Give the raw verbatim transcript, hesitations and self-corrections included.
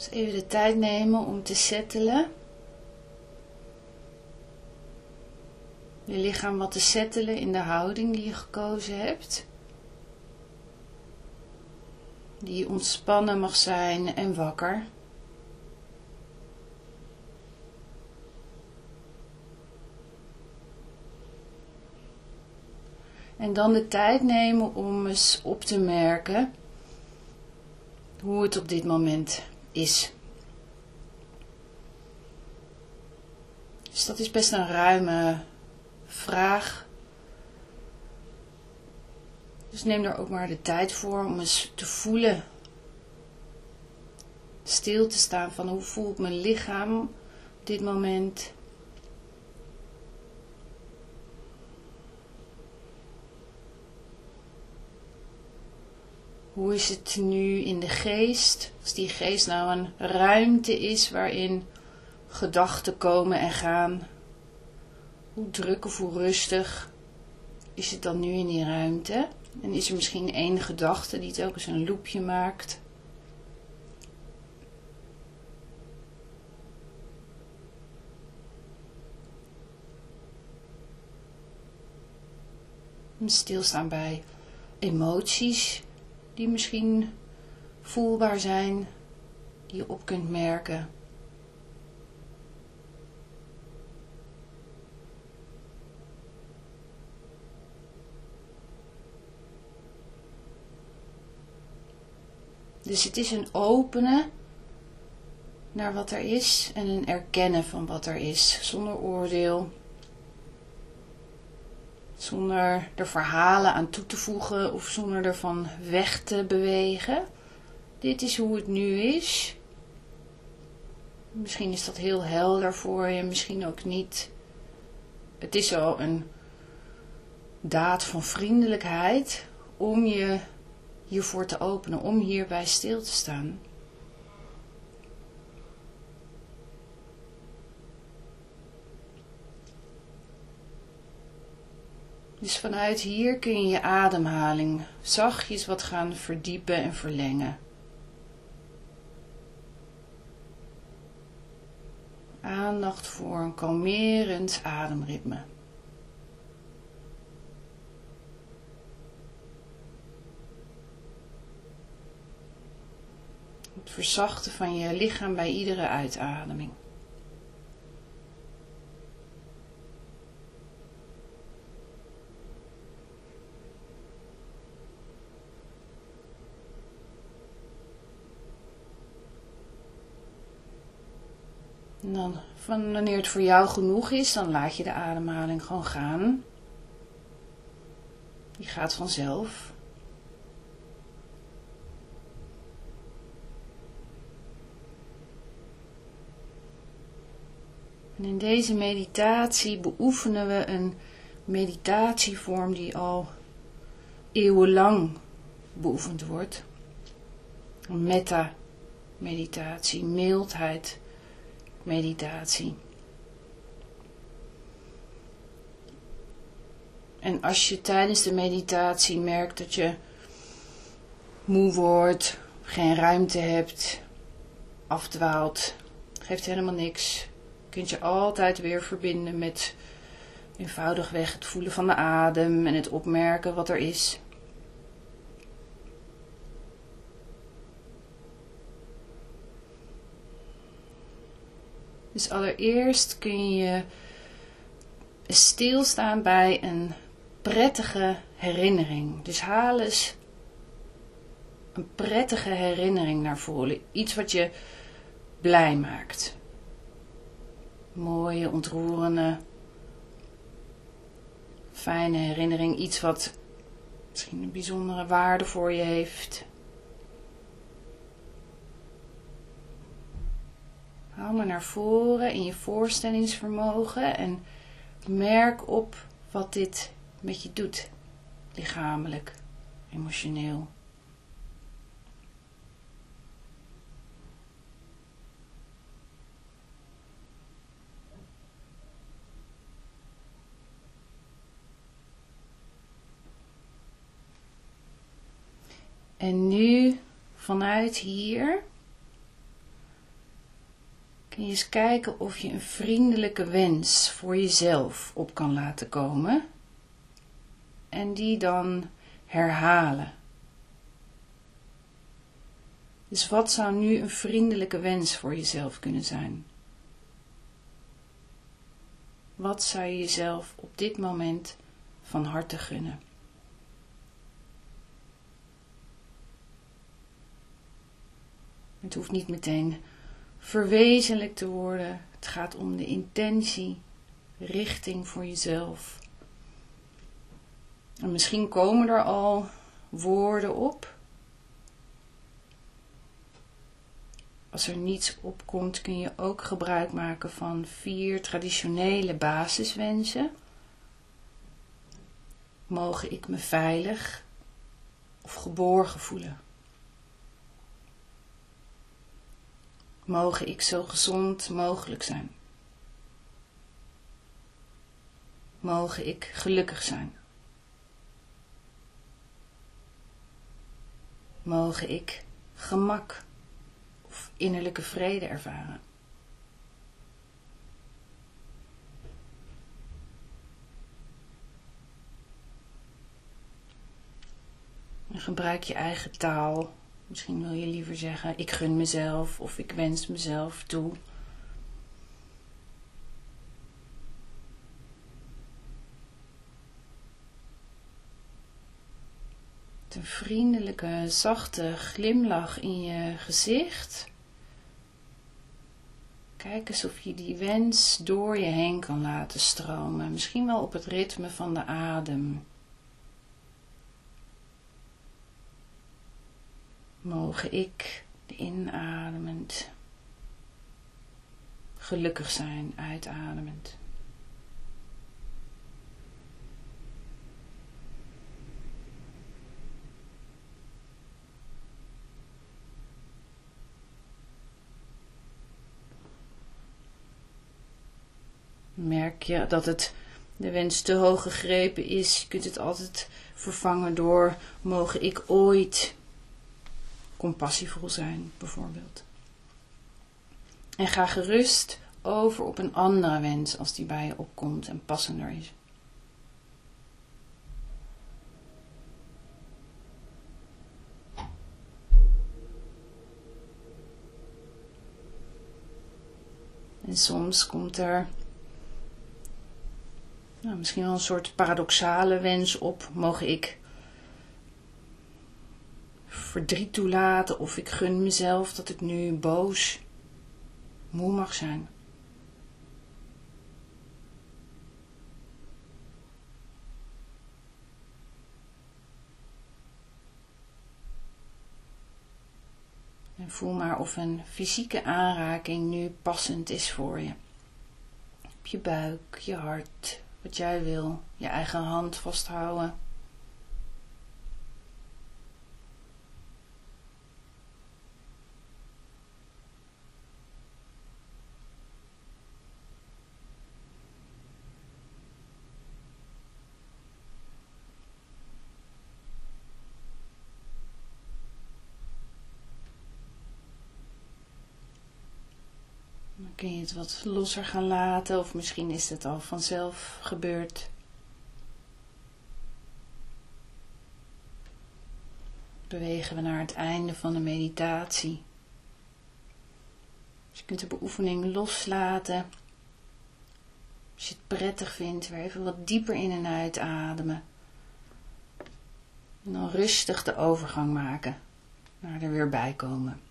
Dus even de tijd nemen om te settelen. Je lichaam wat te settelen in de houding die je gekozen hebt. Die ontspannen mag zijn en wakker. En dan de tijd nemen om eens op te merken hoe het op dit moment is. Dus dat is best een ruime vraag. Dus neem er ook maar de tijd voor om eens te voelen. Stil te staan van hoe voelt mijn lichaam op dit moment. Hoe is het nu in de geest? Als die geest nou een ruimte is waarin gedachten komen en gaan. Hoe druk of hoe rustig is het dan nu in die ruimte? En is er misschien één gedachte die telkens een loopje maakt? Stilstaan bij emoties die misschien voelbaar zijn, die je op kunt merken. Dus het is een openen naar wat er is en een erkennen van wat er is, zonder oordeel. Zonder er verhalen aan toe te voegen of zonder ervan weg te bewegen. Dit is hoe het nu is. Misschien is dat heel helder voor je, misschien ook niet. Het is al een daad van vriendelijkheid om je hiervoor te openen, om hierbij stil te staan. Dus vanuit hier kun je je ademhaling zachtjes wat gaan verdiepen en verlengen. Aandacht voor een kalmerend ademritme. Het verzachten van je lichaam bij iedere uitademing. En dan, van wanneer het voor jou genoeg is, dan laat je de ademhaling gewoon gaan. Die gaat vanzelf. En in deze meditatie beoefenen we een meditatievorm die al eeuwenlang beoefend wordt. Een metta-meditatie, mildheid. Meditatie. En als je tijdens de meditatie merkt dat je moe wordt, geen ruimte hebt, afdwaalt, geeft helemaal niks. Je kunt je altijd weer verbinden met eenvoudigweg het voelen van de adem en het opmerken wat er is. Dus allereerst kun je stilstaan bij een prettige herinnering. Dus haal eens een prettige herinnering naar voren. Iets wat je blij maakt. Mooie, ontroerende, fijne herinnering. Iets wat misschien een bijzondere waarde voor je heeft. Haal maar naar voren in je voorstellingsvermogen en merk op wat dit met je doet. Lichamelijk, emotioneel. En nu vanuit hier kun je eens kijken of je een vriendelijke wens voor jezelf op kan laten komen. En die dan herhalen. Dus wat zou nu een vriendelijke wens voor jezelf kunnen zijn? Wat zou je jezelf op dit moment van harte gunnen? Het hoeft niet meteen verwezenlijk te worden. Het gaat om de intentie, richting voor jezelf. En misschien komen er al woorden op. Als er niets opkomt, kun je ook gebruik maken van vier traditionele basiswensen. Mogen ik me veilig of geborgen voelen? Mogen ik zo gezond mogelijk zijn? Mogen ik gelukkig zijn? Mogen ik gemak of innerlijke vrede ervaren? En gebruik je eigen taal. Misschien wil je liever zeggen, ik gun mezelf of ik wens mezelf toe. Een vriendelijke, zachte glimlach in je gezicht. Kijk eens of je die wens door je heen kan laten stromen. Misschien wel op het ritme van de adem. Mogen ik, inademend, gelukkig zijn, uitademend. Merk je dat het de wens te hoog gegrepen is, je kunt het altijd vervangen door mogen ik ooit compassievol zijn, bijvoorbeeld. En ga gerust over op een andere wens als die bij je opkomt en passender is. En soms komt er nou, misschien wel een soort paradoxale wens op. Mogen ik verdriet toelaten of ik gun mezelf dat ik nu boos, moe mag zijn. En voel maar of een fysieke aanraking nu passend is voor je. Op je buik, je hart, wat jij wil, je eigen hand vasthouden. Dan kun je het wat losser gaan laten of misschien is het al vanzelf gebeurd. Bewegen we naar het einde van de meditatie. Dus je kunt de beoefening loslaten. Als je het prettig vindt, weer even wat dieper in en uit ademen. En dan rustig de overgang maken naar er weer bij komen.